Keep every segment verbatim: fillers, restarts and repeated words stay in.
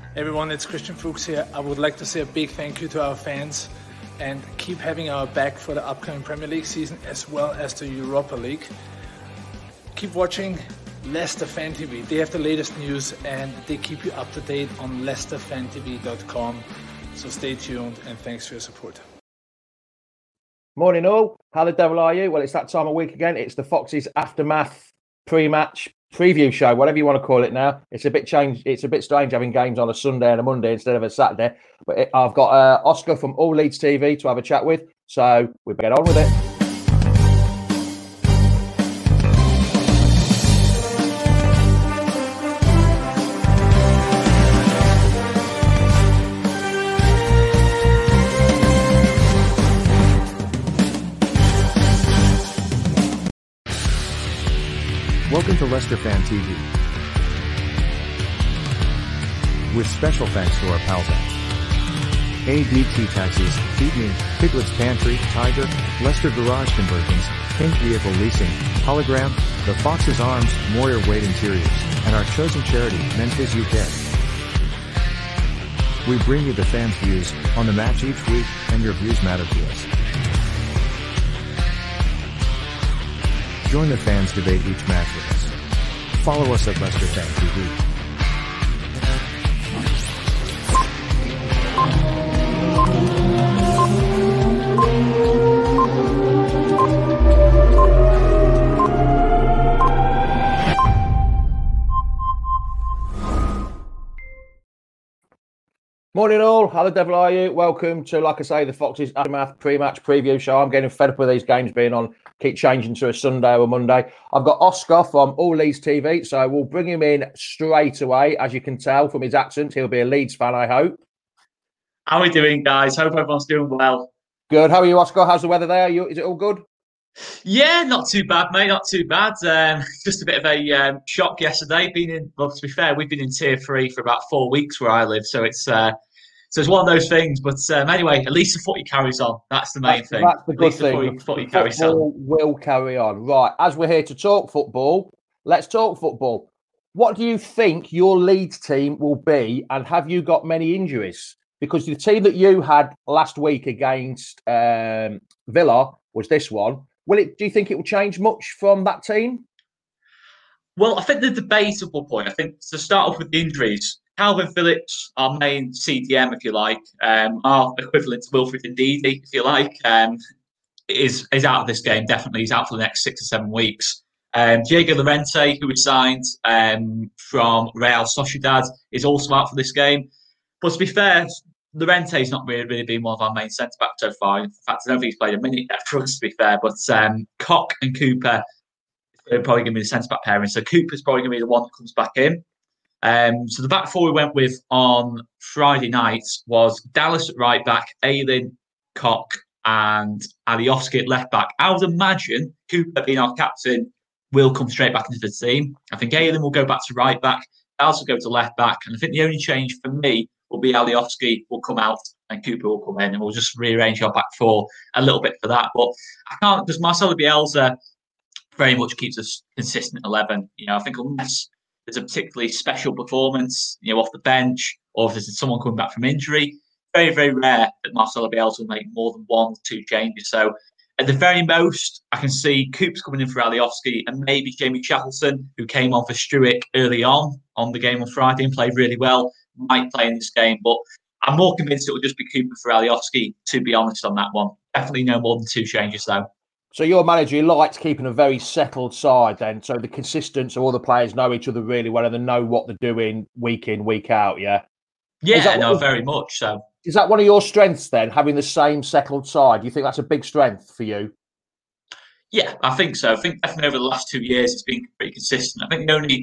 Everyone, it's Christian Fuchs here. I would like to say a big thank you to our fans and keep having our back for the upcoming Premier League season as well as the Europa League. Keep watching Leicester Fan T V. They have the latest news and they keep you up to date on leicester fan t v dot com. So stay tuned and thanks for your support. Morning all. How the devil are you? Well, it's that time of week again. It's the Foxes Aftermath pre-match preview show, whatever you want to call it now. It's a bit changed. It's a bit strange having games on a Sunday and a Monday instead of a Saturday. But it, I've got uh, Oscar from All Leeds T V to have a chat with. So we better get on with it. Welcome to Leicester Fan T V. With special thanks to our pals at A B T Taxis, Feed Me, Piglet's Pantry, Tiger, Leicester Garage Conversions, Pink Vehicle Leasing, Hologram, The Fox's Arms, Moyer Wade Interiors, and our chosen charity, Memphis U K. We bring you the fans' views on the match each week, and your views matter to us. Join the fans debate each match with us. Follow us at Leicester Fan T V. Morning all, how the devil are you? Welcome to, like I say, the Foxes Aftermath pre-match preview show. I'm getting fed up with these games being on, keep changing to a Sunday or a Monday. I've got Oscar from All Leeds T V, so we'll bring him in straight away. As you can tell from his accent, he'll be a Leeds fan, I hope. How are we doing, guys? Hope everyone's doing well. Good. How are you, Oscar? How's the weather there? You, is it all good? Yeah, not too bad, mate. Not too bad. Um, just a bit of a um, shock yesterday. Been in, well, to be fair, we've been in tier three for about four weeks where I live, so it's uh, so it's one of those things. But um, anyway, at least the footy carries on. That's the main that's, thing. That's the good at least thing. The footy, the footy carries football on. Will carry on. Right. As we're here to talk football, let's talk football. What do you think your Leeds team will be, and have you got many injuries? Because the team that you had last week against um, Villa was this one. Will it? Do you think it will change much from that team? Well, I think the debatable point, I think to start off with the injuries, Calvin Phillips, our main C D M, if you like, um, our equivalent to Wilfred Ndidi, if you like, um, is is out of this game, definitely. He's out for the next six or seven weeks. Um, Diego Llorente, who was signed um, from Real Sociedad, is also out for this game. But to be fair, Llorente's not really, really been one of our main centre-backs so far. In fact, I don't think he's played a minute yet for us, to be fair. But um, Koch and Cooper are probably going to be the centre-back pairing. So Cooper's probably going to be the one that comes back in. Um, so the back four we went with on Friday night was Dallas at right back, Ayling, Koch, and Alioski at left back. I would imagine Cooper, being our captain, will come straight back into the team. I think Ayling will go back to right back, Dallas will go to left back, and I think the only change for me will be Alioski will come out and Cooper will come in, and we'll just rearrange our back four a little bit for that. But I can't, because Marcelo Bielsa very much keeps us consistent eleven. You know, I think unless there's a particularly special performance, you know, off the bench, or if there's someone coming back from injury, very, very rare that Marcelo Bielsa will make more than one or two changes. So at the very most, I can see Coops coming in for Alioski and maybe Jamie Shackleton, who came on for Struijk early on on the game on Friday and played really well, might play in this game. But I'm more convinced it will just be Cooper for Alioski, to be honest, on that one. Definitely no more than two changes, though. So your manager, he likes keeping a very settled side then, so the consistency, so all the players know each other really well and they know what they're doing week in, week out, yeah? Yeah, no, very much so. Is that one of your strengths then, having the same settled side? Do you think that's a big strength for you? Yeah, I think so. I think definitely over the last two years it's been pretty consistent. I think the only,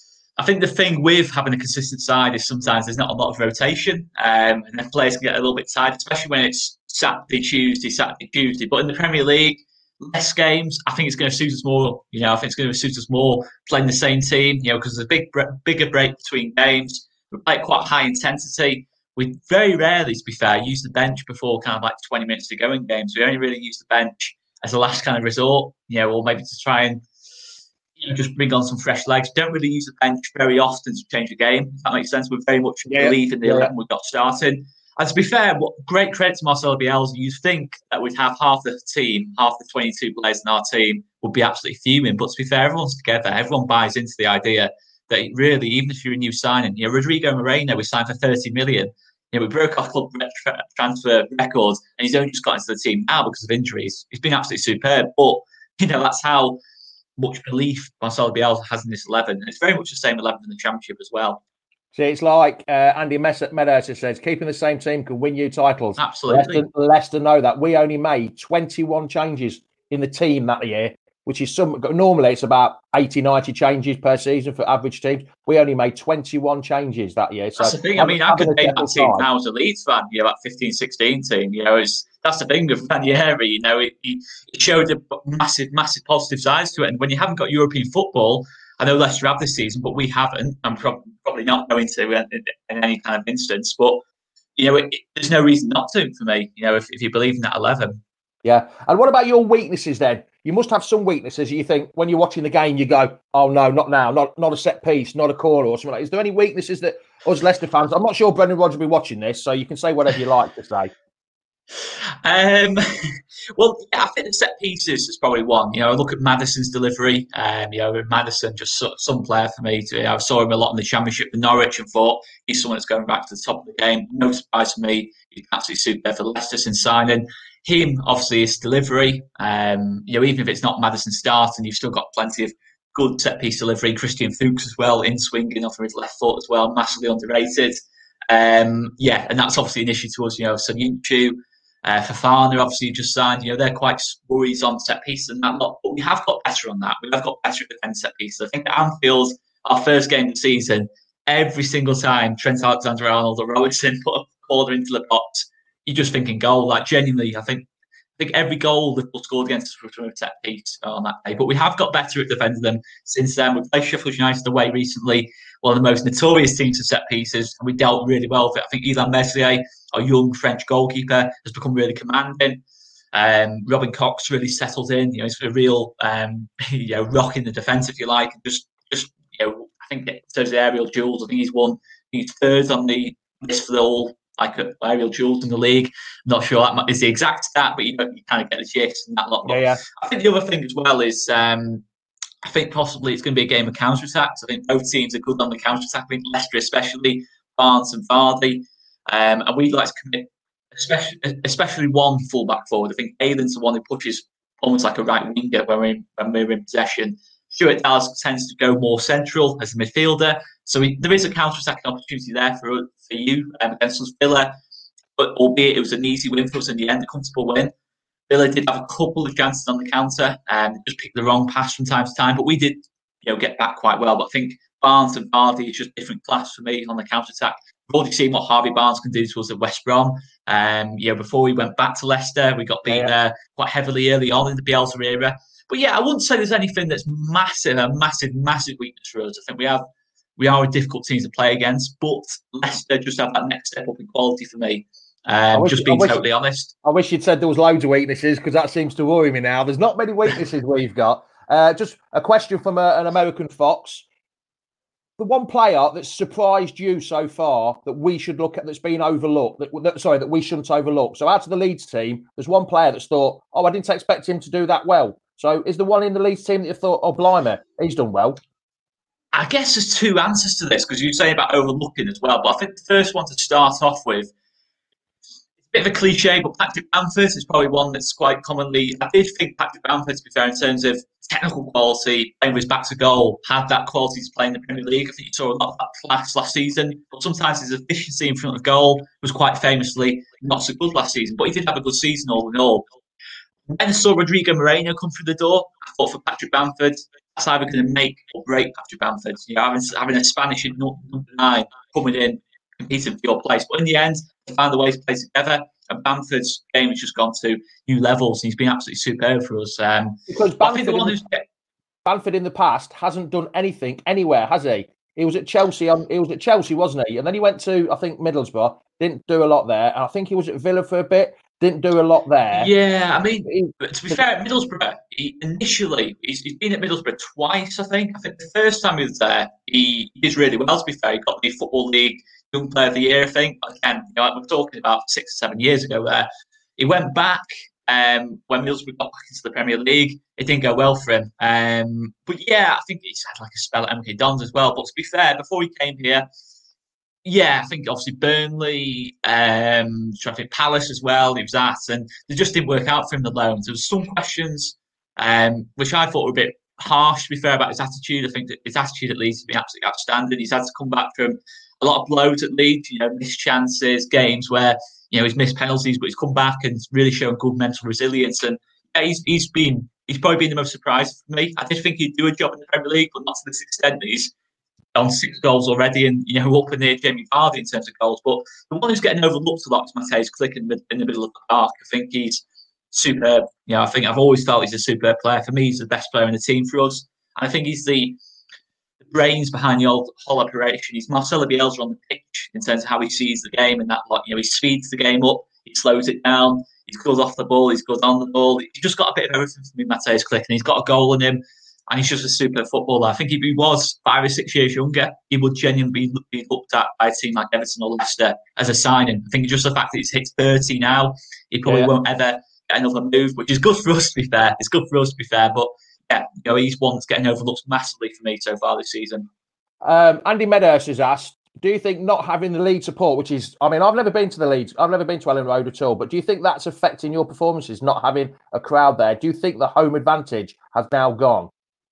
I think the thing with having a consistent side is sometimes there's not a lot of rotation, um, and then players can get a little bit tired, especially when it's Saturday, Tuesday, Saturday, Tuesday. But in the Premier League, less games, I think it's going to suit us more. You know, I think it's going to suit us more playing the same team. You know, because there's a big, bigger break between games. We play quite high intensity. We very rarely, to be fair, use the bench before kind of like twenty minutes to go in games. We only really use the bench as a last kind of resort, you know, or maybe to try and, you just bring on some fresh legs. Don't really use the bench very often to change the game. If that makes sense. We very much Yeah. believe in the Yeah. eleven we got started. And to be fair, what great credit to Marcelo Bielsa. You'd think that we'd have half the team, half the twenty-two players in our team would be absolutely fuming. But to be fair, everyone's together. Everyone buys into the idea that really, even if you're a new signing, you know, Rodrigo Moreno, we signed for thirty million. You know, we broke our club tra- transfer records, and he's only just got into the team now because of injuries. He's been absolutely superb. But, you know, that's how much belief Marcelo Bielsa has in this eleven. And it's very much the same eleven in the Championship as well. See, it's like uh, Andy Meadows says, keeping the same team can win you titles. Absolutely. Leicester, Leicester know that. We only made twenty-one changes in the team that year, which is some. Normally, it's about eighty, ninety changes per season for average teams. We only made twenty-one changes that year. So that's the thing. I mean, I could name that team now as a Leeds fan, you know, that fifteen sixteen team. You know, it's, that's the thing with Ranieri. You know, it, it showed a massive, massive positive sides to it. And when you haven't got European football, I know Leicester have this season, but we haven't. I'm pro- probably not going to in, in any kind of instance. But, you know, it, it, there's no reason not to for me, you know, if, if you believe in that eleven. Yeah. And what about your weaknesses then? You must have some weaknesses. You think when you're watching the game, you go, oh, no, not now. Not not a set piece, not a corner or something like that. Is there any weaknesses that us Leicester fans, I'm not sure Brendan Rodgers will be watching this, so you can say whatever you like to say. Um, well, yeah, I think the set pieces is probably one. You know, I look at Maddison's delivery. Um, you know, Maddison just so, some player for me. To, you know, I saw him a lot in the Championship for Norwich and thought he's someone that's going back to the top of the game. No surprise for me. He's absolutely super for Leicester since signing. Him, obviously, his delivery. Um, you know, even if it's not Maddison starting, you've still got plenty of good set piece delivery. Christian Fuchs as well, in swinging off of his left foot as well, massively underrated. Um, yeah, and that's obviously an issue to us. You know, Soyuncu. Uh, Fofana, obviously, just signed. You know, they're quite worried on set pieces and that lot. But we have got better on that. We have got better at defence set pieces. I think at Anfield, our first game of the season, every single time Trent Alexander-Arnold or Robertson put a corner into the box, you're just thinking goal. Like, genuinely, I think I think every goal that was scored against us was from a set piece on that day. But we have got better at defending them since then. We've played Sheffield United away recently, one of the most notorious teams for set pieces, and we dealt really well with it. I think Ilan Meslier, our young French goalkeeper, has become really commanding. Um, Robin Cox really settled in. You know, he's a real, um, you know, rock in the defence, if you like. Just, just, you know, I think in terms of aerial duels, I think he's won. He's third on the list for the all like aerial duels in the league. I'm not sure that is the exact stat, but you know, you kind of get the gist and that lot. Yeah, yeah. I think the other thing as well is, um, I think possibly it's going to be a game of counter attacks. I think both teams are good on the counter attack. I think Leicester, especially Barnes and Vardy. Um, and we'd like to commit, especially especially one full-back forward. I think Aylin's the one who pushes almost like a right winger when we're in, when we're in possession. Stuart Dallas tends to go more central as a midfielder. So we, there is a counter-attacking opportunity there for, for you um, against us, Villa. But albeit it was an easy win for us in the end, a comfortable win. Villa did have a couple of chances on the counter and just picked the wrong pass from time to time. But we did, you know, get back quite well. But I think Barnes and Vardy is just different class for me on the counter-attack. We've already seen what Harvey Barnes can do to us at West Brom. Um, you know, before we went back to Leicester, we got beaten yeah. uh, quite heavily early on in the Bielsa era. But yeah, I wouldn't say there's anything that's massive, a massive, massive weakness for us. I think we have, we are a difficult team to play against, but Leicester just have that next step up in quality for me. Um, wish, just being totally you, honest. I wish you'd said there was loads of weaknesses because that seems to worry me now. There's not many weaknesses we've got. Uh, just a question from a, an American Fox. The one player that's surprised you so far that we should look at that's been overlooked, that, that sorry, that we shouldn't overlook. So out of the Leeds team, there's one player that's thought, oh, I didn't expect him to do that well. So is the one in the Leeds team that you thought, oh, blimey, he's done well? I guess there's two answers to this because you say about overlooking as well. But I think the first one to start off with, bit of a cliche, but Patrick Bamford is probably one that's quite commonly. I did think Patrick Bamford, to be fair, in terms of technical quality, playing with his back to goal, had that quality to play in the Premier League. I think you saw a lot of that flash last season, but sometimes his efficiency in front of goal was quite famously not so good last season. But he did have a good season all in all. When I saw Rodrigo Moreno come through the door, I thought for Patrick Bamford, that's either going to make or break Patrick Bamford. You know, having, having a Spanish in number nine coming in, competing for your place. But in the end, they found a way to play together. And Bamford's game has just gone to new levels. And he's been absolutely superb for us. Um, because Bamford, the one who's, Bamford in the past hasn't done anything anywhere, has he? He was at Chelsea. On, he was at Chelsea, wasn't he? And then he went to, I think, Middlesbrough. Didn't do a lot there. And I think he was at Villa for a bit. didn't do a lot there. Yeah, I mean, to be fair, at Middlesbrough, he, initially, he's, he's been at Middlesbrough twice, I think. I think the first time he was there, he did really well, to be fair. He got the Football League Young Player of the Year, I think. Again, you know, like we're talking about six or seven years ago there. He went back um, when Middlesbrough got back into the Premier League. It didn't go well for him. Um, but yeah, I think he's had like a spell at M K Dons as well. But to be fair, before he came here, yeah, I think obviously Burnley, um, trying to think Palace as well, he was at, and they just didn't work out for him, the loans. There was some questions, um, which I thought were a bit harsh, to be fair, about his attitude. I think that his attitude at Leeds has been absolutely outstanding. He's had to come back from a lot of blows at Leeds, you know, missed chances, games where, you know, he's missed penalties, but he's come back and really shown good mental resilience. And yeah, he's, he's been, he's probably been the most surprised for me. I did think he'd do a job in the Premier League, but not to this extent that he's on six goals already and, you know, up near Jamie Vardy in terms of goals. But the one who's getting overlooked a lot is Mateusz Klich in the, in the middle of the park. I think he's superb. You know, I think I've always felt he's a superb player. For me, he's the best player in the team for us. And I think he's the, the brains behind the old whole operation. He's Marcelo Bielsa on the pitch in terms of how he sees the game and that, like, you know, he speeds the game up, he slows it down, he's good off the ball, he's good on the ball. He's just got a bit of everything for me, Mateusz Klich, and he's got a goal in him. And he's just a super footballer. I think if he was five or six years younger, he would genuinely be looked at by a team like Everton or Leicester as a signing. I think just the fact that he's hit thirty now, he probably yeah. won't ever get another move, which is good for us, to be fair. It's good for us, to be fair. But yeah, you know, he's one that's getting overlooked massively for me so far this season. Um, Andy Medhurst has asked, do you think not having the Leeds support, which is, I mean, I've never been to the Leeds, I've never been to Ellen Road at all, but do you think that's affecting your performances, not having a crowd there? Do you think the home advantage has now gone?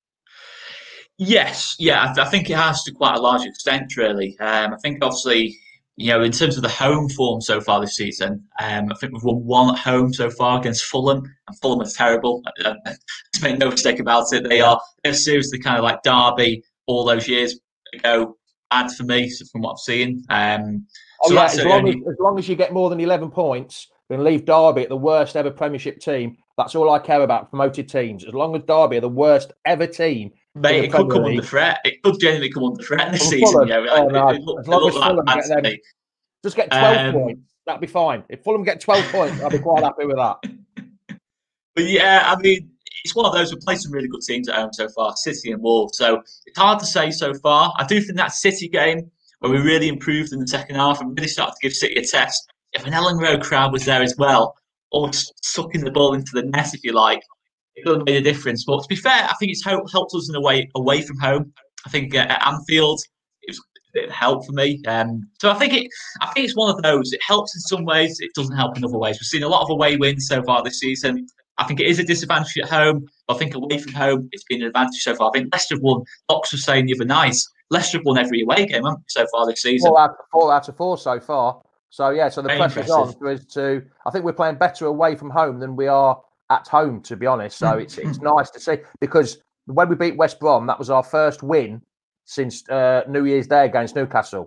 Yes, yeah, I, I think it has to quite a large extent, really. Um, I think, obviously, you know, in terms of the home form so far this season, um, I think we've won one at home so far against Fulham, and Fulham are terrible. Uh, to make no mistake about it, they are they're seriously kind of like Derby all those years ago, bad for me, from what I've seen. Um, oh, so yeah, that's as long, only... as, as long as you get more than eleven points, then leave Derby at the worst ever Premiership team. That's all I care about, promoted teams. As long as Derby are the worst ever team, mate, it could come under threat. It could genuinely come under threat this season. Yeah, oh, no. it, it looked, as long as Fulham get them, just get twelve um, points, that'd be fine. If Fulham get twelve points, I'd be quite happy with that. But yeah, I mean, it's one of those. We've played some really good teams at home so far, City and Wolves. So it's hard to say so far. I do think that City game where we really improved in the second half and really started to give City a test. If an Ellen Road crowd was there as well, almost sucking the ball into the net, if you like, it would have made a difference. But to be fair, I think it's helped, helped us in a way away from home. I think uh, at Anfield, it was a bit of help for me. Um, so I think it, I think it's one of those. It helps in some ways. It doesn't help in other ways. We've seen a lot of away wins so far this season. I think it is a disadvantage at home. But I think away from home, it's been an advantage so far. I think Leicester have won. Locks was saying the other night, Leicester have won every away game, haven't they, so far this season? Four out, of, four out of four so far. So yeah, so the Very pressure's impressive. on for us to. I think we're playing better away from home than we are at home, to be honest. So it's it's nice to see, because when we beat West Brom, that was our first win since uh, New Year's Day against Newcastle.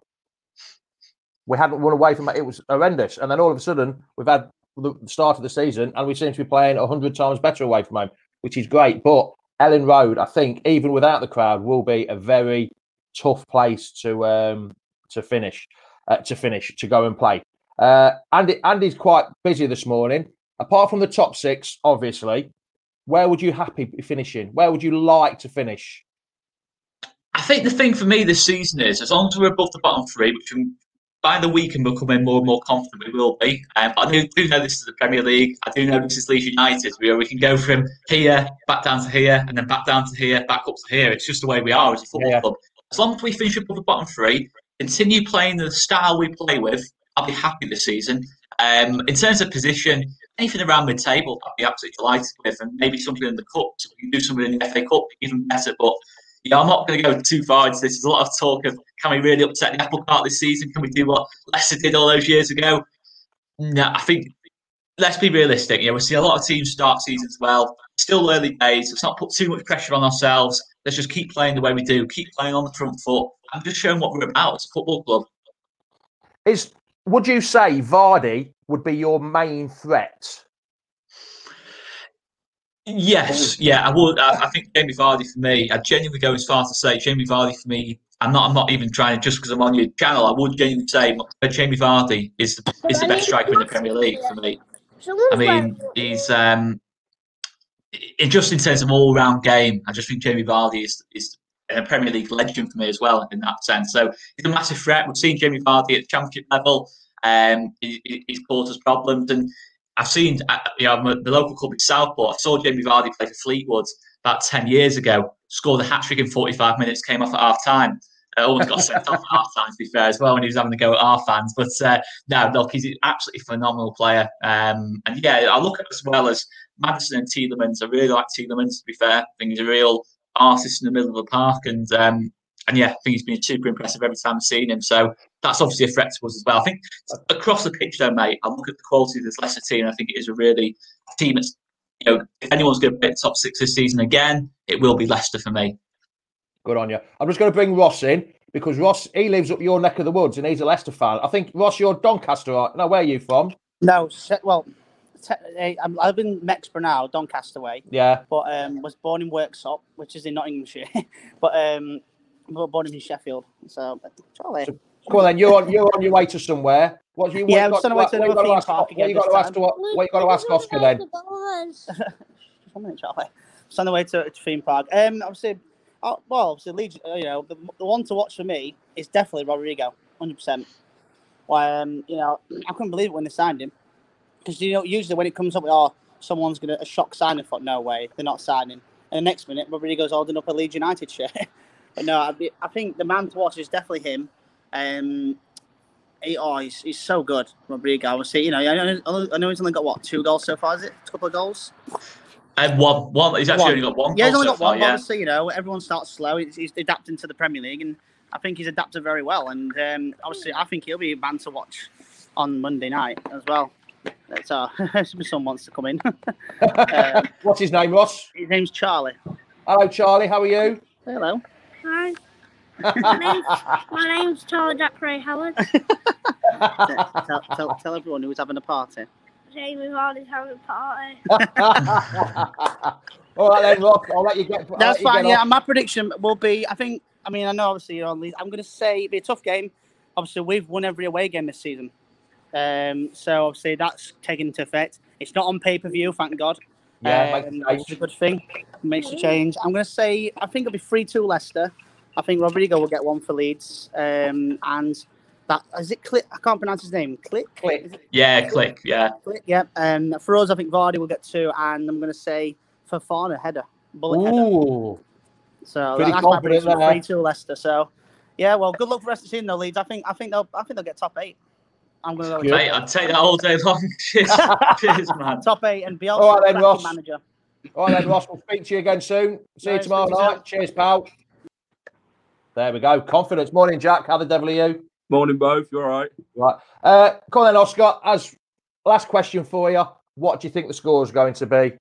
We hadn't won away from it; it was horrendous, and then all of a sudden we've had the start of the season, and we seem to be playing a hundred times better away from home, which is great. But Ellen Road, I think, even without the crowd, will be a very tough place to um, to finish. Uh, to finish, to go and play. Uh, Andy, Andy's quite busy this morning. Apart from the top six, obviously, where would you happy finishing? Where would you like to finish? I think the thing for me this season is, as long as we're above the bottom three, which by the week and becoming more and more confident we will be. Um, I do, do know this is the Premier League. I do know this is Leeds United. We, we can go from here, back down to here, and then back down to here, back up to here. It's just the way we are as a football yeah. club. As long as we finish above the bottom three, continue playing the style we play with, I'll be happy this season. Um, in terms of position, anything around mid-table, I'll be absolutely delighted with, and maybe something in the cup, so we can do something in the F A Cup, even better. But you know, I'm not going to go too far into this. There's a lot of talk of, can we really upset the apple cart this season? Can we do what Leicester did all those years ago? No, I think, let's be realistic. You know, we're seeing a lot of teams start seasons well. Still early days. Let's not put too much pressure on ourselves. Let's just keep playing the way we do. Keep playing on the front foot. I'm just showing what we're about as a football club. Is would you say Vardy would be your main threat? Yes, yeah, I would. I, I think Jamie Vardy for me. I genuinely go as far to say Jamie Vardy for me. I'm not. I'm not even trying to just because I'm on your channel. I would genuinely say Jamie Vardy is the, is the best striker in the Premier League for me. I mean, he's um, it, just in terms of all-round game. I just think Jamie Vardy is is a Premier League legend for me as well in that sense. So he's a massive threat. We've seen Jamie Vardy at the Championship level. Um, he, he's caused us problems, and I've seen, you know, the local club in Southport. I saw Jamie Vardy play for Fleetwood about ten years ago. Scored a hat trick in forty-five minutes. Came off at half time. Uh, almost got sent off at half time, to be fair, as well, when he was having a go at our fans. But uh, no, look, he's an absolutely phenomenal player. Um, and yeah, I look at as well as Maddison and Tielemans. I really like Tielemans, to be fair. I think he's a real artist in the middle of the park. And um, and yeah, I think he's been super impressive every time I've seen him. So that's obviously a threat to us as well. I think across the pitch, though, mate, I look at the quality of this Leicester team. And I think it is a really a team that's, you know, if anyone's going to be top six this season again, it will be Leicester for me. Good on you. I'm just going to bring Ross in because Ross, he lives up your neck of the woods and he's a Leicester fan. I think, Ross, you're Doncaster, right? No, where are you from? No, well, te- I've been Mexborough now, Doncaster way. Yeah. But um, was born in Worksop, which is in Nottinghamshire. but um, born in Sheffield. So, Charlie. So, come on then, you're on, you're on your way to somewhere. What you? Yeah, I'm on the way to the theme park again. What you got to ask? What, what you got to ask Oscar then? Just one minute, Charlie. Just on the way to, to theme park. Um, obviously. Oh, well, obviously, Leeds, you know, the, the one to watch for me is definitely Rodrigo, one hundred percent. Well, um, you know, I couldn't believe it when they signed him. Because, you know, usually when it comes up with, oh, someone's going to, a shock signing, I thought, no way, they're not signing. And the next minute, Rodrigo's holding up a Leeds United shirt. But no, I, I think the man to watch is definitely him. Um, he, oh, he's, he's so good, Rodrigo. I would say, you know, I know, I know he's only got, what, two goals so far, is it? A couple of goals? And one, one. He's actually one. only got one. Yeah, he's only so got far, one. Yeah. Obviously, you know, everyone starts slow. He's, he's adapting to the Premier League, and I think he's adapted very well. And um, obviously, I think he'll be a man to watch on Monday night as well. So, if someone wants to come in. um, What's his name, Ross? His name's Charlie. Hello, Charlie. How are you? Hello. Hi. my, name's, my name's Charlie Jack Ray Howard. tell, tell, tell everyone who's having a party. Jamie Vardy's having a party. All right then, Ross. I'll let you get. I'll That's let you fine. get Yeah, off. my prediction will be. I think. I mean, I know obviously you're on Leeds. I'm going to say it'll be a tough game. Obviously, we've won every away game this season, um, so obviously that's taken into effect. It's not on pay per view, thank God. Yeah, um, that's a good thing. Makes a change. I'm going to say I think it'll be three two Leicester. I think Rodrigo will get one for Leeds, um, and. That, is it Click? I can't pronounce his name. Click? Click. Yeah, Click. Yeah. Click, yeah. Um, for us, I think Vardy will get two, and I'm going to say Fofana header. Bullet Ooh. header. So Pretty that's my confident prediction. there. three two Leicester. So, yeah, well, good luck for the rest of the season, though, Leeds. I think, I think they'll, I think they'll get top eight. I'm going to go with Mate, I'd take that all day long. Cheers, cheers, man. top eight, and Bielsa, All right then, Ross. manager. All right then, Ross. We'll speak to you again soon. See you Nice, tomorrow speak to you night. Cheers, pal. There we go. Confidence. Morning, Jack. How the devil are you? Morning, both. You all right? Right. Uh, come on then, Oscar. As last question for you, what do you think the score is going to be?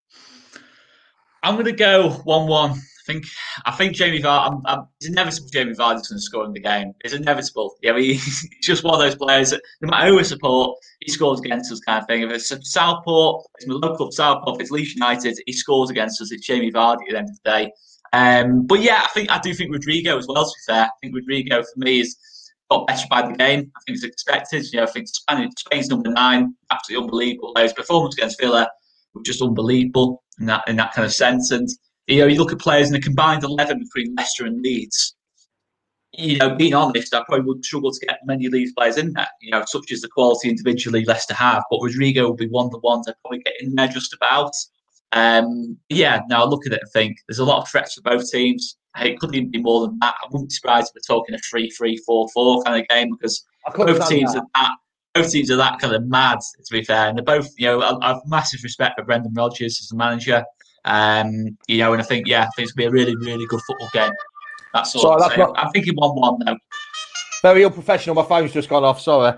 I'm going to go one-one. I think I think Jamie Vardy, I'm, I'm, it's inevitable Jamie Vardy's going to score in the game. It's inevitable. Yeah, I mean, he's just one of those players that no matter who we support, he scores against us kind of thing. If it's Southport, it's my local club Southport, if it's Leeds United, he scores against us. It's Jamie Vardy at the end of the day. Um, but yeah, I think I do think Rodrigo as well, to be fair. I think Rodrigo for me is got better by the game. I think it's expected. You know, I think Spain, Spain's number nine, absolutely unbelievable. His performance against Villa was just unbelievable in that in that kind of sense. And you know, you look at players in a combined eleven between Leicester and Leeds. You know, being honest, I probably would struggle to get many Leeds players in there. You know, such as the quality individually Leicester have. But Rodrigo will be one of the ones I'd probably get in there just about. Um, yeah, now I look at it and think there's a lot of threats for both teams. It could even be more than that. I wouldn't be surprised if we're talking a three three four four kind of game because both teams that. are that both teams are that kind of mad, to be fair. And they're both, you know, I, I have massive respect for Brendan Rodgers as the manager. Um, you know, and I think, yeah, I think it's going to be a really, really good football game. That's all Sorry, I'm that's saying. not... I'm thinking one one though. Very unprofessional. My phone's just gone off. Sorry.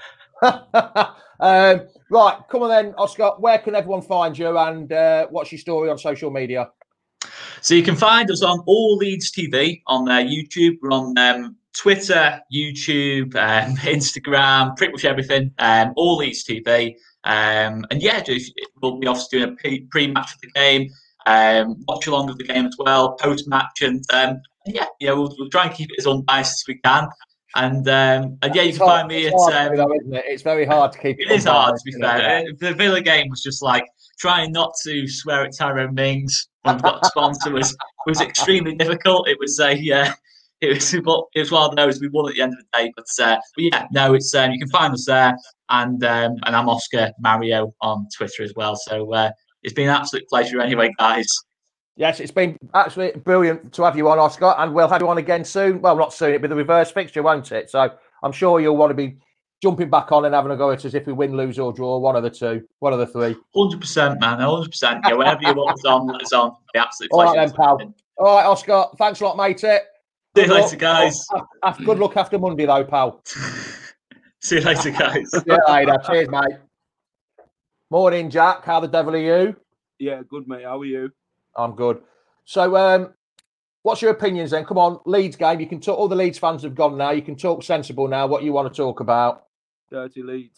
um, right, come on then, Oscar. Where can everyone find you and uh, what's your story on social media? So you can find us on All Leeds T V on uh, YouTube. We're on um, Twitter, YouTube, um, Instagram, pretty much everything. Um, All Leeds T V. Um, and yeah, just, we'll be obviously doing a pre-match of the game, um, watch along of the game as well, post-match. And um, yeah, you know, we'll, we'll try and keep it as unbiased as we can. And um, and yeah, you It's can hard, find me it's at. hard Um, though, isn't it? It's very hard to keep. it is hard, to be isn't it? fair. Yeah. Uh, The Villa game was just like trying not to swear at Tyrone Mings when we got the sponsor was was extremely difficult. It was a uh, it was it was one of those we won at the end of the day. But, uh, but yeah, no, it's um, you can find us there, and um, and I'm Oscar Mario on Twitter as well. So uh, it's been an absolute pleasure anyway, guys. Yes, it's been absolutely brilliant to have you on, Oscar, and we'll have you on again soon. Well, not soon, it'll be the reverse fixture, won't it? So I'm sure you'll want to be jumping back on and having a go at us if we win, lose, or draw. One of the two, one of the three. one hundred percent, man. one hundred percent. Yeah, whenever you want us on, let us on. It'll be absolute All pleasure. right, then, pal. All right, Oscar. Thanks a lot, mate. See you later, guys. Have good luck after Monday, though, pal. See you later, guys. See you later. Cheers, mate. Morning, Jack. How the devil are you? Yeah, good, mate. How are you? I'm good. So, um, what's your opinions then? Come on, Leeds game. You can talk. All the Leeds fans have gone now. You can talk sensible now. What you want to talk about? Dirty Leeds.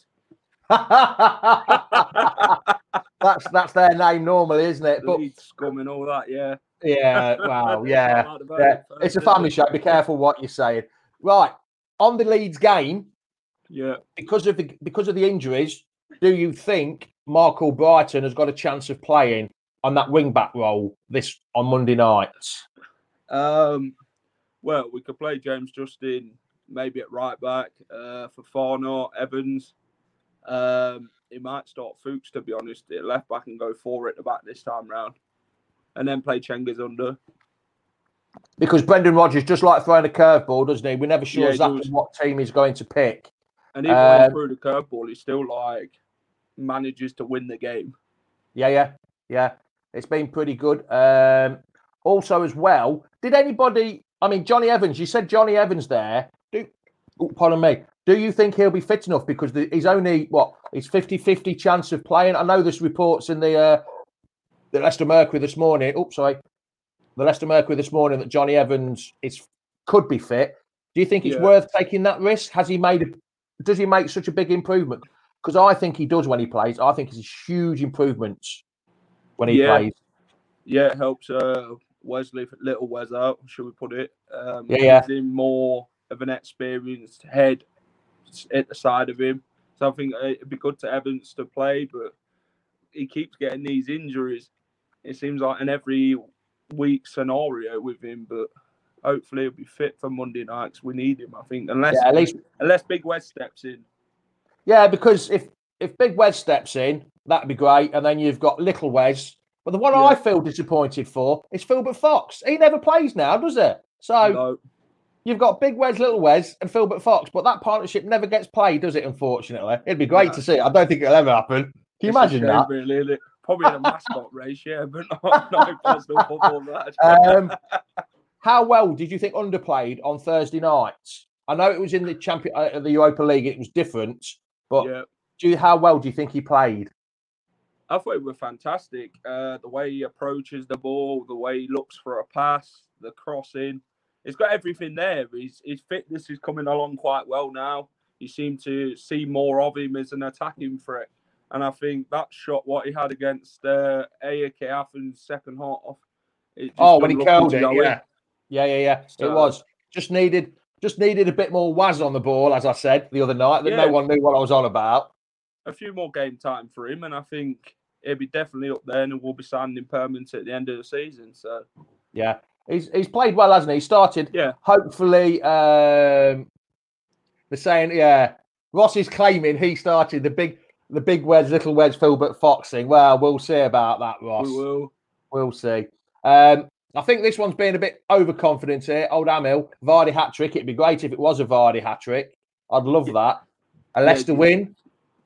that's that's their name normally, isn't it? But Leeds scum and all that. Yeah. yeah, wow, yeah. yeah. It's a family show. Be careful what you're saying. Right on the Leeds game. Yeah. Because of the because of the injuries, do you think Marco Brighton has got a chance of playing on that wing back role this on Monday nights? Um. Well, we could play James Justin maybe at right back uh, for Farnor, Evans. Um, he might start Fuchs, to be honest, at left back and go four at the back this time round. And then play Cengiz under. Because Brendan Rodgers just like throwing a curveball, doesn't he? We're never sure Yeah, he exactly does. what team he's going to pick. And even when he Um, threw the curveball, he still like manages to win the game. Yeah, yeah, yeah. It's been pretty good. Um, also, as well, did anybody? I mean, Johnny Evans. You said Johnny Evans there. Do, oh, pardon me. Do you think he'll be fit enough? Because the, he's only what? He's fifty-fifty chance of playing. I know there's reports in the uh, the Leicester Mercury this morning. Oops, sorry. The Leicester Mercury this morning that Johnny Evans is could be fit. Do you think it's Yeah. worth taking that risk? Has he made? A, does he make such a big improvement? Because I think he does when he plays. I think it's a huge improvement when he Yeah. plays. Yeah, it helps uh, Wesley, little Wes out, should we put it? Um, Yeah, yeah. Gives him more of an experienced head at the side of him. So I think it'd be good to Evans to play, but he keeps getting these injuries. It seems like an every week scenario with him, but hopefully he'll be fit for Monday night 'cause we need him, I think. Unless Yeah, at least unless Big Wes steps in. Yeah, because if if Big Wes steps in, that'd be great, and then you've got Little Wes. But the one Yeah. I feel disappointed for is Filbert Fox. He never plays now, does he? So No. you've got Big Wes, Little Wes, and Filbert Fox, but that partnership never gets played, does it? Unfortunately, it'd be great No. to see. I don't think it'll ever happen. Can you It's a imagine shame, that? Really, isn't it? Probably in a mascot race, yeah, but not, not in personal football match. Um, how well did you think underplayed on Thursday nights? I know it was in the champion, uh, the Europa League. It was different, but yeah. do you, how well do you think he played? I thought it was fantastic. Uh, the way he approaches the ball, the way he looks for a pass, the crossing. He's got everything there. His, his fitness is coming along quite well now. You seem to see more of him as an attacking threat. And I think that shot, what he had against uh, A K Athens second half. It just Oh, when he unlucky curled to it, go in. yeah. Yeah, yeah, yeah. So- It was. Just needed just needed a bit more waz on the ball, as I said the other night, that Yeah. no one knew what I was on about. A few more game time for him, and I think he'll be definitely up there and we'll be signing him permanent at the end of the season. So, Yeah. He's he's played well, hasn't he? He started, yeah. hopefully, um, they're saying, yeah, Ross is claiming he started the big the big Wes, Little Wes, Filbert Fox thing. Well, we'll see about that, Ross. We will. We'll see. Um, I think this one's been a bit overconfident here. Old Amil, Vardy hat trick. It'd be great if it was a Vardy hat trick. I'd love that. A Leicester yeah. win.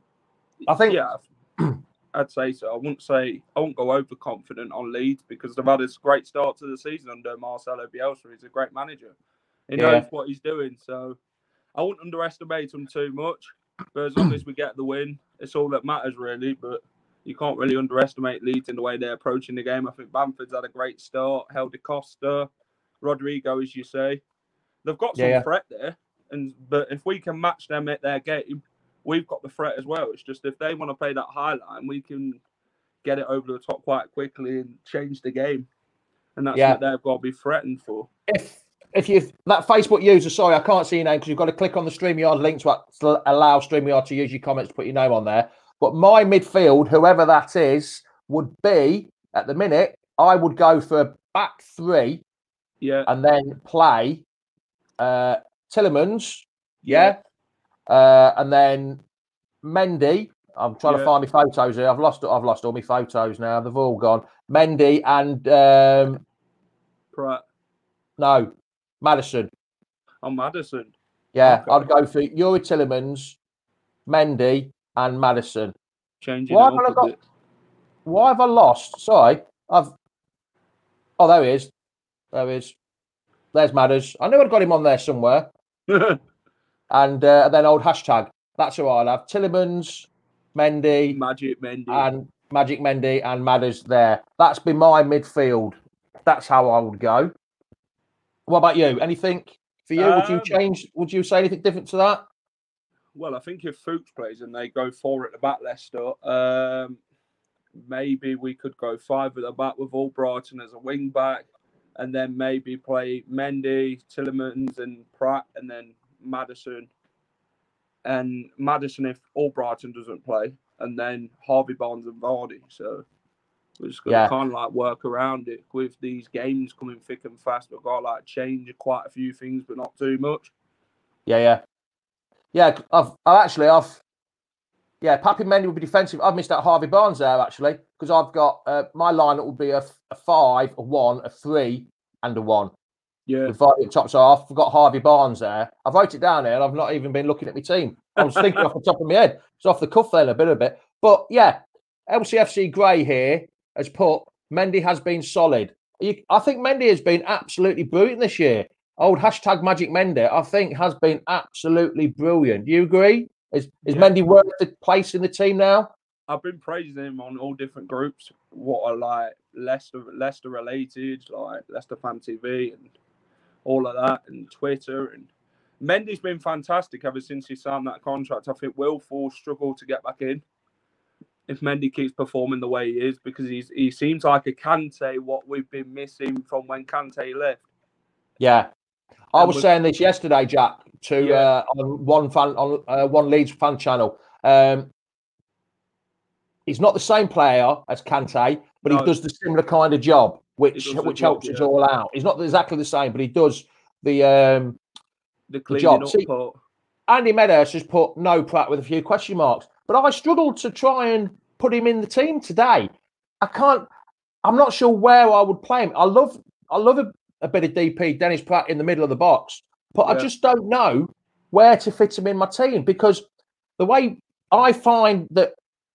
I think. Yeah, I'd say so. I wouldn't say I won't go overconfident on Leeds because they've had a great start to the season under Marcelo Bielsa. He's a great manager. He Yeah. knows what he's doing, so I wouldn't underestimate him too much. But as long as we get the win, it's all that matters, really. But you can't really underestimate Leeds in the way they're approaching the game. I think Bamford's had a great start. Helder Costa, Rodrigo, as you say, they've got some Yeah, yeah. threat there. And but if we can match them at their game, we've got the threat as well. It's just if they want to play that high line, we can get it over the top quite quickly and change the game. And that's Yeah. what they've got to be threatened for. If if you that Facebook user, sorry, I can't see your name because you've got to click on the StreamYard link to, to allow StreamYard to use your comments to put your name on there. But my midfield, whoever that is, would be at the minute. I would go for a back three, yeah, and then play uh, Tielemans, yeah, yeah. Uh, and then Mendy. I'm trying yeah. to find my photos here. I've lost. I've lost all my photos now. They've all gone. Mendy and um, Pratt. No, Maddison. Oh, Maddison. Yeah, okay. I'd go for Youri Tielemans, Mendy, and Maddison. Changing why it have up I got? a bit. Why have I lost? Sorry, I've. Oh, there he is. There he is. There's Madders. I knew I'd got him on there somewhere. and uh, then old hashtag. That's who I'll have. Tielemans, Mendy, Magic Mendy, and Magic Mendy and Madders there. That's been my midfield. That's how I would go. What about you? Anything for you? Um, would you change? Would you say anything different to that? Well, I think if Fuchs plays and they go four at the back, Leicester, um, maybe we could go five at the back with Albrighton as a wing back, and then maybe play Mendy, Tielemans, and Pratt, and then Maddison. And Maddison if Albrighton doesn't play, and then Harvey Barnes and Vardy. So we're just going to yeah. kind of like work around it with these games coming thick and fast. We've got to like change quite a few things, but not too much. Yeah, yeah. Yeah, I've, I've actually, I've, yeah, Papi Mendy would be defensive. I've missed out Harvey Barnes there, actually, because I've got, uh, my lineup would be a, a five, a one, a three, and a one. Yeah. With Vardy at top, so I've got Harvey Barnes there. I've wrote it down here, and I've not even been looking at my team. I was thinking off the top of my head. It's off the cuff then a bit, a bit. But, yeah, L C F C Gray here has put, Mendy has been solid. You, I think Mendy has been absolutely brilliant this year. Old hashtag Magic Mendy, I think, has been absolutely brilliant. Do you agree? Is is yeah. Mendy worth the place in the team now? I've been praising him on all different groups. What are like Leicester, Leicester related, like Leicester Fan T V and all of that, and Twitter. And Mendy's been fantastic ever since he signed that contract. I think Will Full struggle to get back in if Mendy keeps performing the way he is, because he's he seems like a Kante, what we've been missing from when Kante left. Yeah. I was saying this yesterday, Jack, to yeah. uh, on one fan on uh, one Leeds fan channel. Um, he's not the same player as Kante, but no. he does the similar kind of job, which which job, helps yeah. us all out. He's not exactly the same, but he does the um, the, the job. Up See, part. Andy Meadows has put no Pratt with a few question marks, but I struggled to try and put him in the team today. I can't. I'm not sure where I would play him. I love. I love a. a bit of D P, Dennis Pratt in the middle of the box. But yeah. I just don't know where to fit him in my team, because the way I find that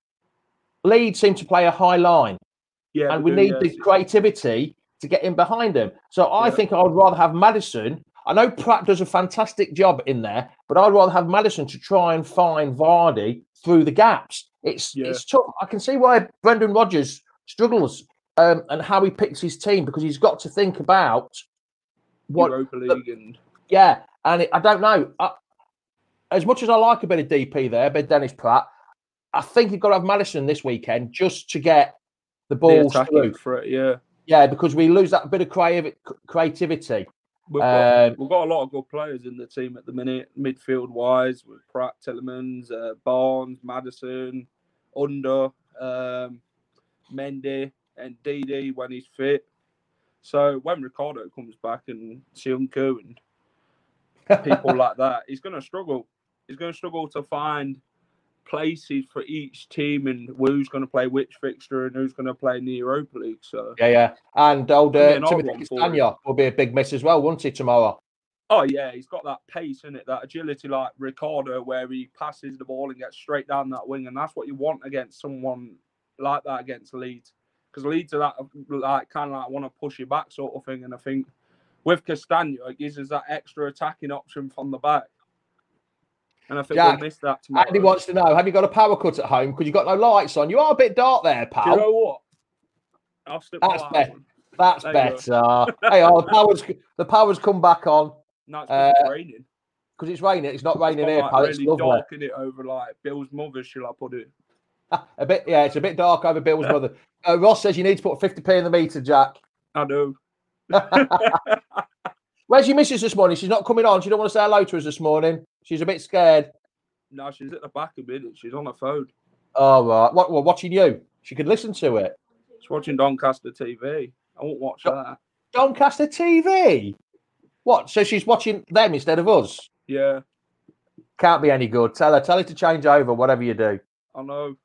Leeds seem to play a high line, yeah, and we do, need yes. the creativity to get in behind him. So I yeah. think I would rather have Maddison. I know Pratt does a fantastic job in there, but I'd rather have Maddison to try and find Vardy through the gaps. It's yeah. it's tough. I can see why Brendan Rodgers struggles. Um, and how he picks his team, because he's got to think about what Europa League and yeah, and it, I don't know. I, as much as I like a bit of D P there, a bit of Dennis Pratt, I think you've got to have Maddison this weekend just to get the balls the through. For it, yeah, yeah, because we lose that bit of creative creativity. We've got, um, we've got a lot of good players in the team at the minute, midfield wise, with Pratt, Tielemans, uh, Barnes, Maddison, Under, um, Mendy. And D D when he's fit. So when Ricardo comes back and Sionku and people like that, he's going to struggle. He's going to struggle to find places for each team and who's going to play which fixture and who's going to play in the Europa League. So yeah, yeah. And old uh, Timothy Castagne will be a big miss as well, won't he, tomorrow? Oh, yeah. He's got that pace, in it, that agility like Ricardo, where he passes the ball and gets straight down that wing. And that's what you want against someone like that against Leeds. Because Leeds are that, like, kind of like want to push you back sort of thing. And I think with Castagne, it gives us that extra attacking option from the back. And I think Jack, we'll miss that tomorrow. Andy wants to know, have you got a power cut at home? Because you've got no lights on. You are a bit dark there, pal. Do you know what? I'll stick That's better. That's there better. Hey, oh, the power's, the power's come back on. No, it's, uh, it's raining. Because it's raining. It's not raining it's here, like pal. Really it's lovely. dark in it over like Bill's mother, shall I put it? A bit, yeah, it's a bit dark over Bill's mother. Uh, Ross says you need to put fifty p in the meter, Jack. I do. Where's your missus this morning? She's not coming on. She don't want to say hello to us this morning. She's a bit scared. No, she's at the back a minute. She's on her phone. Oh, right. What, well, watching you? She could listen to it. She's watching Doncaster T V. I won't watch Don- that. Doncaster T V? What? So she's watching them instead of us? Yeah, Can't be any good. Tell her. Tell her to change over, whatever you do. I know.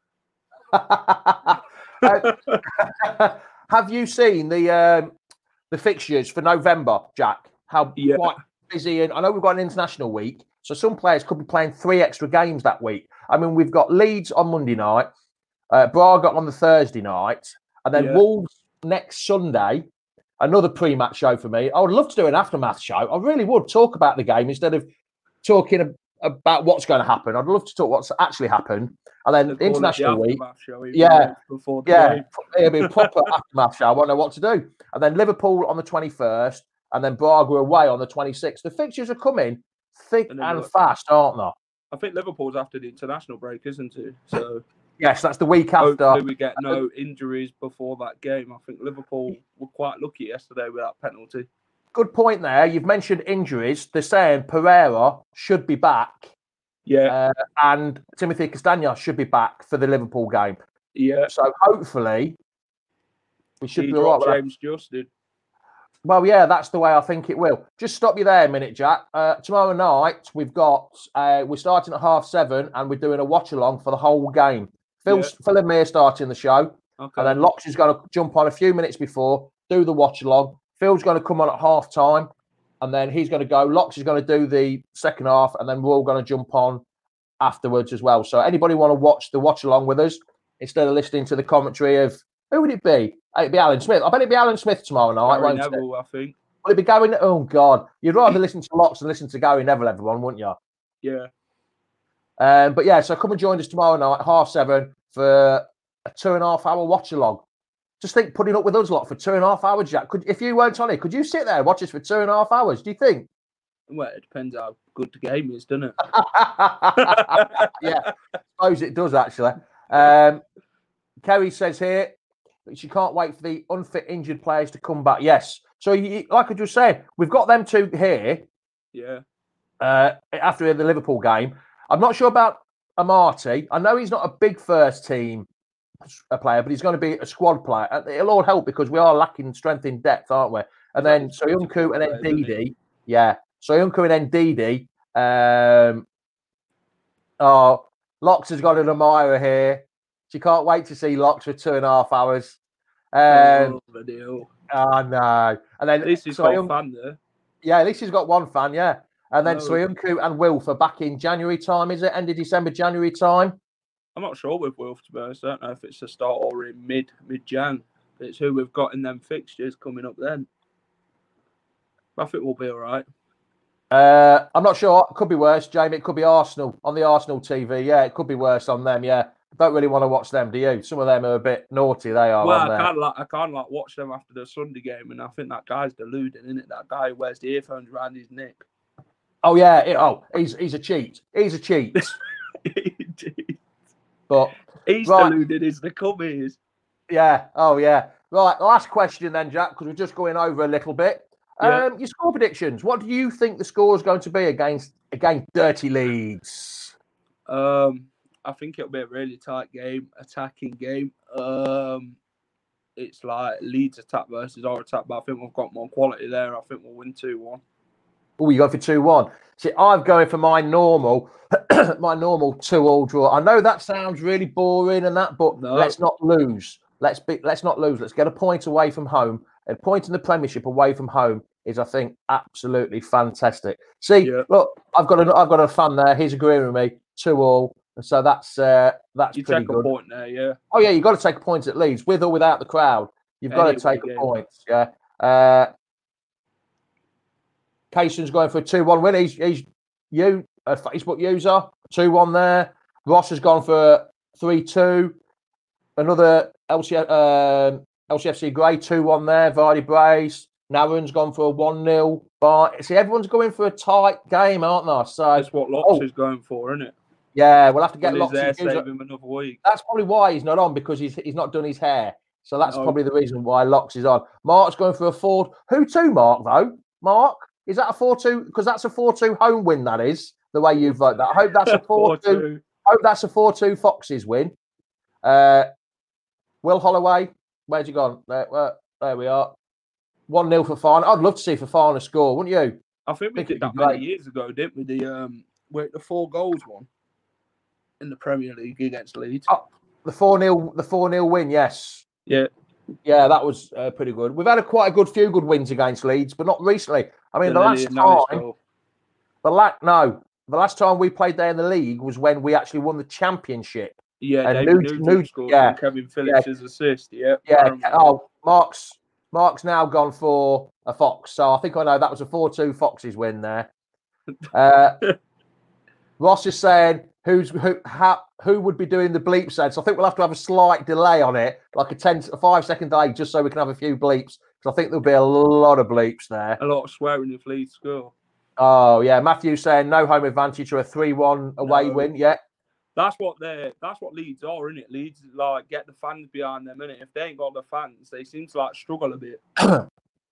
Uh, have you seen the um, the fixtures for November, Jack? How Yeah. quite busy, and I know we've got an international week, so some players could be playing three extra games that week. I mean, we've got Leeds on Monday night, uh, Braga on the Thursday night, and then Yeah. Wolves next Sunday. Another pre-match show for me. I would love to do an aftermath show. I really would talk about the game instead of talking ab- about what's going to happen. I'd love to talk what's actually happened. And then They call it the international week. aftermath show, even Yeah. though it's before the Yeah, game. it'll be a proper aftermath show. I won't know what to do. And then Liverpool on the twenty-first, and then Braga away on the twenty-sixth. The fixtures are coming thick And then and look- fast, aren't they? I think Liverpool's after the international break, isn't it? So Yes, that's the week after. hopefully we get no injuries before that game. I think Liverpool were quite lucky yesterday with that penalty. Good point there. You've mentioned injuries. They're saying Pereira should be back, Yeah, uh, and Timothy Castagna should be back for the Liverpool game. yeah. So hopefully we should He be all right dropped with that. James Justin. Well, yeah, that's the way I think it will. Just stop you there a minute, Jack. Uh, tomorrow night we've got uh, we're starting at half seven, and we're doing a watch along for the whole game. Phil's, Phil and me are starting the show, Okay. and then Locks is going to jump on a few minutes before, do the watch along. Phil's going to come on at half time, and then he's going to go. Locks is going to do the second half, and then we're all going to jump on afterwards as well. So anybody want to watch the watch along with us instead of listening to the commentary of who would it be? It'd be Alan Smith. I bet it'd be Alan Smith tomorrow night, Gary won't it? Neville, I think. Will it be going? Oh God, you'd rather listen to Locks than listen to Gary Neville, everyone, wouldn't you? Yeah. Um, but yeah, so come and join us tomorrow night, half seven, for a two and a half hour watch along. Just think, putting up with us lot for two and a half hours, Jack. Could if you weren't on it, could you sit there and watch us for two and a half hours? Do you think? Well, it depends how good the game is, doesn't it? Yeah, I suppose it does actually. Um, Kerry says here that she can't wait for the unfit, injured players to come back. Yes. So, you, like I just said, we've got them two here Yeah. uh, after the Liverpool game. I'm not sure about Amarty. I know he's not a big first team a player, but he's going to be a squad player. And it'll all help because we are lacking strength in depth, aren't we? And then Soyuncu and then Ndidi. Yeah. Soyuncu and then Ndidi. Um, oh, Locks has got an admirer here. She can't wait to see Locks for two and a half hours. Um, oh, the deal. oh, no. And then At least he's got a Soyun- fan there. Yeah, at least he's got one fan, yeah. And then No. Soyuncu and Wilf are back in January time, is it? End of December, January time? I'm not sure with Wolf, to be honest. I don't know if it's the start or in mid mid Jan. It's who we've got in them fixtures coming up then. But I think we'll be all right. Uh, I'm not sure. It could be worse, Jamie. It could be Arsenal on the Arsenal T V. Yeah, it could be worse on them. Yeah, don't really want to watch them, do you? Some of them are a bit naughty. They are. Well, on I there. can't like I can't like watch them after the Sunday game, and I think that guy's deluding, isn't it? That guy who wears the earphones around his neck. Oh yeah. It, oh, he's he's a cheat. He's a cheat. But He's Right. deluded as the cum is. yeah. Oh yeah. Right. Last question then, Jack, because we're just going over a little bit. Yeah. Um, your score predictions. What do you think the score is going to be against against Dirty Leeds? Um, I think it'll be a really tight game, attacking game. Um, it's like Leeds attack versus our attack, but I think we've got more quality there. I think we'll win two one. Oh, you go for two one. See, I'm going for my normal, my normal two all draw. I know that sounds really boring and that, but No. let's not lose. Let's be. Let's not lose. Let's get a point away from home. A point in the Premiership away from home is, I think, absolutely fantastic. See, Yeah. look, I've got a, I've got a fan there. He's agreeing with me. Two all. And so that's uh, that's You pretty take a good. point there, yeah. Oh yeah, you've got to take a point at Leeds, with or without the crowd. You've got Any to take away a game. point. Yeah. Uh, Cayson's going for a two one win. He's, he's you, a Facebook user, two one there. Ross has gone for three two. Another L C F, um, L C F C Grey, two one there. Vardy Brace. Narren's gone for a one nil. But see, everyone's going for a tight game, aren't they? So, That's what Locks oh. is going for, isn't it? yeah, we'll have to get Well, he's lots there, of save him another week. That's probably why he's not on, because he's he's not done his hair. So that's No. probably the reason why Locks is on. Mark's going for a Ford. Who to, Mark, though? Mark? Is that a four two? Because that's a four two home win, that is, the way you vote that. I hope that's a four two. I hope that's a four two Foxes win. Uh, Will Holloway, where's he gone? There, uh, there we are. one nil for Fafana. I'd love to see Fafana score, wouldn't you? I think we I think did that great. many years ago, didn't we? The um, wait, the four goals one in the Premier League against Leeds. Oh, the four nil, the four nil win, yes. Yeah, yeah, that was uh, pretty good. We've had a quite a good few good wins against Leeds, but not recently. I mean, the, the last time, the la- no, the last time we played there in the league was when we actually won the championship. Yeah, and David Nugent, Nugent scored yeah, Kevin Phillips' yeah, assist. Yeah, yeah. Oh, Mark's Mark's now gone for a Fox, so I think I know that was a four two Foxes win there. Uh, Ross is saying who's who how, who would be doing the bleep sound. So I think we'll have to have a slight delay on it, like a ten a five second delay, just so we can have a few bleeps. Because I think there'll be a lot of bleeps there. A lot of swearing if Leeds score. Oh yeah, Matthew saying no home advantage or a three one away no. win. Yeah. That's what they're. That's what Leeds are, isn't it? Leeds like get the fans behind them, innit? If they ain't got the fans, they seem to like struggle a bit. uh,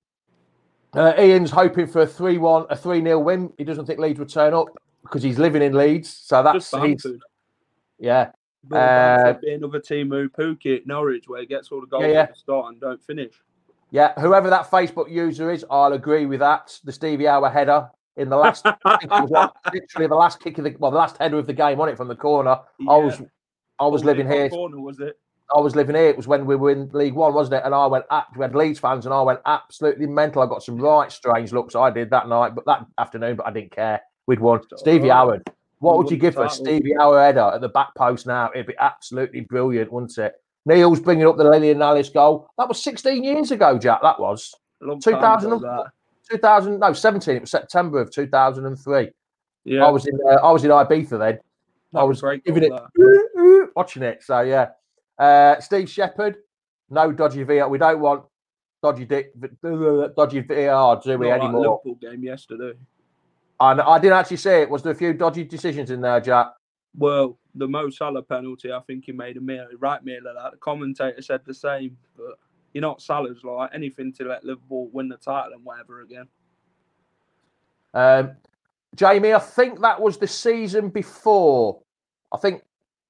Ian's hoping for a three one, a three nil win. He doesn't think Leeds would turn up because he's living in Leeds, so that's he's, yeah. Uh, be another team who Phuket, Norwich, where he gets all the goals yeah, yeah. at the start and don't finish. Yeah, whoever that Facebook user is, I'll agree with that. The Stevie Hour header. In the last, I think it was like, literally the last kick of the, well, the last header of the game on it from the corner. Yeah. I was, I was living here. Corner, was it? I was living here. It was when we were in League One, wasn't it? And I went, we had Leeds fans, and I went absolutely mental. I got some right strange looks. I did that night, but that afternoon, but I didn't care. We'd won. So, Stevie right. Howard. What we would you give for a Stevie Howard header at the back post now? It'd be absolutely brilliant, wouldn't it? Neil's bringing up the Lillian Ellis goal. That was sixteen years ago, Jack. That was two thousand. two thousand no seventeen. It was September of two thousand three. Yeah, I was in uh, I was in Ibiza then. That I was great giving it watching it. So yeah, uh, Steve Shepherd, no dodgy V R. We don't want dodgy dick, dodgy V R, do we Not anymore? Like Liverpool game yesterday. And I didn't actually see it. Was there a few dodgy decisions in there, Jack? Well, the Mo Salah penalty, I think he made a meal, right meal of that. The commentator said the same, but. You're not Salah's like anything to let Liverpool win the title and whatever again. Um, Jamie, I think that was the season before. I think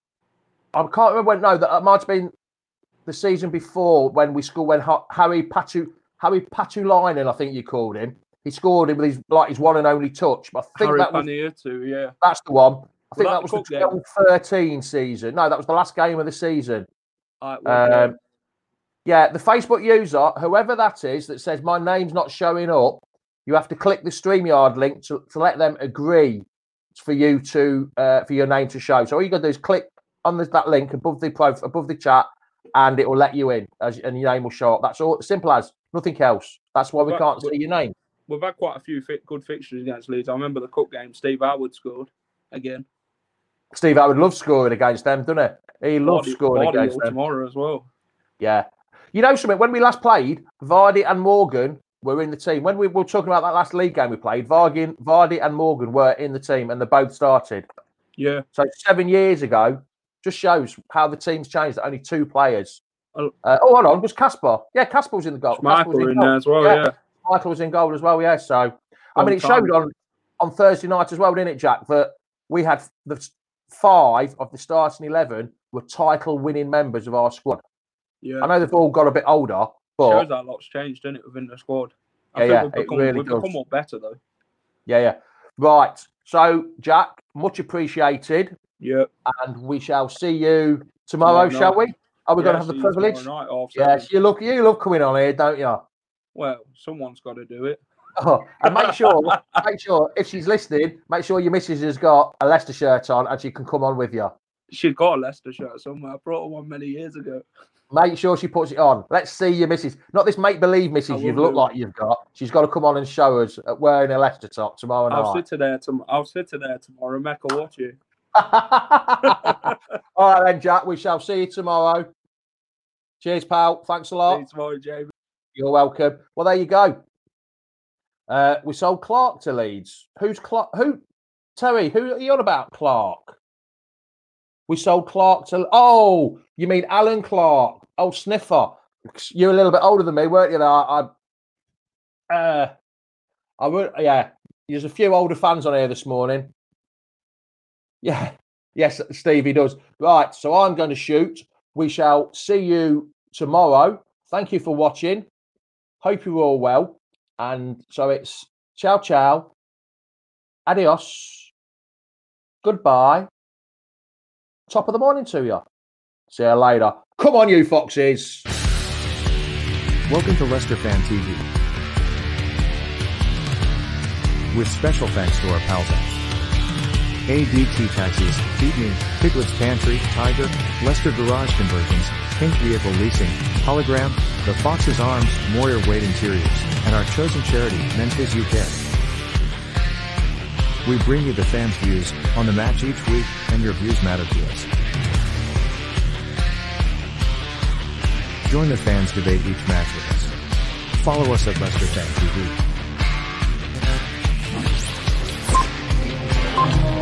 I can't remember when. No, that might have been the season before when we scored when Harry Patu Harry Patulainen, I think you called him. He scored him with his like his one and only touch. But I think Harry that was too, yeah. That's the one. I think well, that, that was the twelve thirteen season. No, that was the last game of the season. Right, well, um, Yeah, the Facebook user, whoever that is, that says my name's not showing up, you have to click the StreamYard link to, to let them agree for you to uh, for your name to show. So all you got to do is click on the, that link above the profile, above the chat, and it will let you in, as, and your name will show up. That's all. Simple as nothing else. That's why we we've can't had, see your name. We've had quite a few fit, good fixtures against Leeds. I remember the cup game. Steve Howard scored again. Steve Howard loves scoring against them, doesn't he? He loves Vardy, scoring Vardy against them tomorrow as well. Yeah. You know something, when we last played, Vardy and Morgan were in the team. When we were talking about that last league game we played, Vardy, Vardy and Morgan were in the team and they both started. Yeah. So seven years ago, just shows how the team's changed. Only two players. Oh, uh, oh hold on, was Casper? Yeah, Casper was in the goal. Michael was in, in there as well, yeah. yeah. Michael was in goal as well, yeah. So, I mean, it showed on, on Thursday night as well, didn't it, Jack, that we had the five of the starting eleven were title-winning members of our squad. Yeah, I know they've all got a bit older, but shows that a lot's changed, doesn't it, within the squad? I yeah, think yeah, we've become, it really we've does. become more better though. Yeah, yeah. Right. So, Jack, much appreciated. Yeah. And we shall see you tomorrow, tomorrow shall we? Are we yeah, going to have the privilege? Night, yes, you look, you love coming on here, don't you? Well, someone's got to do it. Oh, and make sure, make sure if she's listening, make sure your missus has got a Leicester shirt on and she can come on with you. She's got a Leicester shirt somewhere. I brought her one many years ago. Make sure she puts it on. Let's see your missus. Not this make-believe missus you look like you've got. She's got to come on and show us wearing a Leicester top tomorrow I'll night. Sit there tom- I'll sit there tomorrow. Make her watch you. All right then, Jack. We shall see you tomorrow. Cheers, pal. Thanks a lot. See you tomorrow, Jamie. You're welcome. Well, there you go. Uh, we sold Clark to Leeds. Who's Clark? Who? Terry, who are you on about, Clark? We sold Clark to... Oh, you mean Alan Clark. Oh, Sniffer. You're a little bit older than me, weren't you? I, I, uh, I would, yeah. There's a few older fans on here this morning. Yeah, yes, Stevie does. Right, so I'm going to shoot. We shall see you tomorrow. Thank you for watching. Hope you're all well. And so it's ciao, ciao. Adios. Goodbye. Top of the morning to you. See you later. Come on, you foxes. Welcome to Leicester Fan T V. With special thanks to our pals at A D T Taxis, Feed Me, Piglet's Pantry, Tiger, Leicester Garage Conversions, Pink Vehicle Leasing, Hologram, The Fox's Arms, Moyer Wade Interiors, and our chosen charity, Mentis U K. We bring you the fans' views on the match each week, and your views matter to us. Join the fans' debate each match with us. Follow us at Leicester Fan T V.